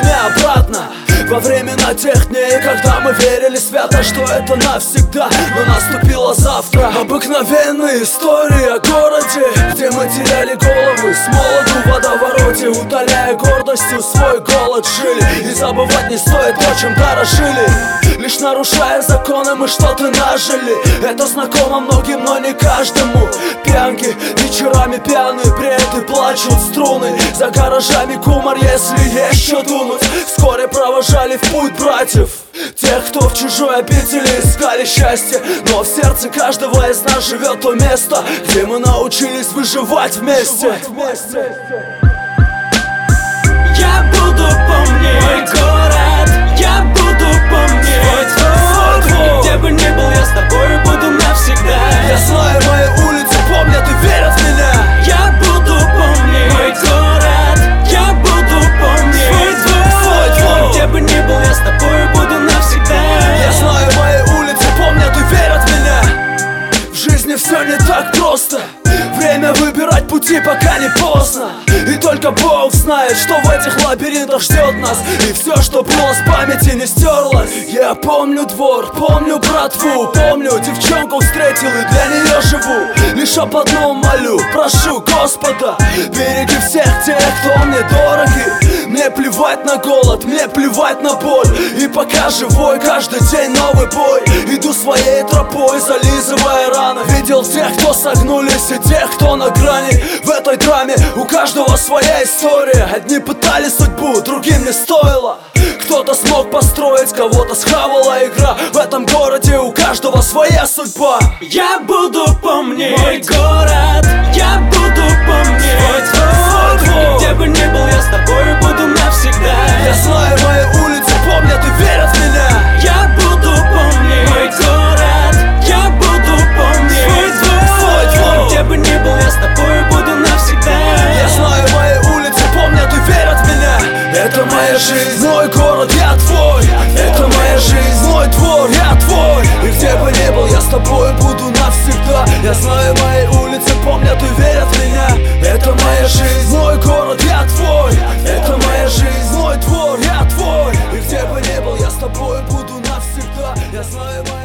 меня обратно во времена тех дней, когда мы верили свято, что это навсегда. Но наступило завтра. Обыкновенные истории о городе, где мы теряли головы с молоду в водовороте, утоляя гордостью свой голод жили. И забывать не стоит то, чем дорожили. Лишь нарушая законы мы что-то нажили. Это знакомо многим, но не каждому. Пьянки, вечерами пьяные, бреды, плачут струны. За гаражами кумар, если есть что дунуть. Вскоре провожали в путь братьев, тех, кто в чужой обители искали счастье. Но в сердце каждого из нас живет то место, где мы научились выживать вместе. Я буду помнить мой город, я буду помнить свой двор. Где бы ни был, я с тобой буду навсегда. Я знаю, мои улицы помнят и верят в меня. Я буду помнить мой город, я буду помнить свой двор. Где бы ни был, я с тобой буду навсегда. Я знаю, мои улицы помнят и верят в меня. В жизни все не так просто. Время выбирать пути, пока не поздно. И только Бог знает, что в этих лабиринтах ждет нас. И все, что было с памяти, не стерлось. Я помню двор, помню братву, помню девчонку встретил и для нее живу. Лишь об одном молю, прошу Господа, береги всех тех, кто мне дороги. Мне плевать на голод, мне плевать на боль. И пока живой, каждый день новый бой. Иду своей тропой, зализывая раны. Видел тех, кто согнулись, и тех, кто на грани. В этой драме у каждого своя история. Одни пытались судьбу, другим не стоило. Кто-то смог построить, кого-то схавала игра. В этом городе у каждого своя судьба. Я буду помнить мой город, я буду помнить свой двор. Где бы ни был, я с тобой буду навсегда. Я знаю, мои улицы помнят и верят в меня. Я буду помнить мой город, я буду помнить свой двор. Где бы ни был, я с тобой буду навсегда. Я знаю, мои улицы помнят и верят в меня. Это моя жизнь, мой город, я твой. Это моя жизнь, мой двор, я твой. И где бы ни был, я с тобой буду навсегда. Я знаю, мои улицы помнят и верят в меня. Это моя жизнь, мой город, я твой. Это моя жизнь, мой двор, я твой. И где бы ни был, я с тобой буду навсегда. Я знаю, мои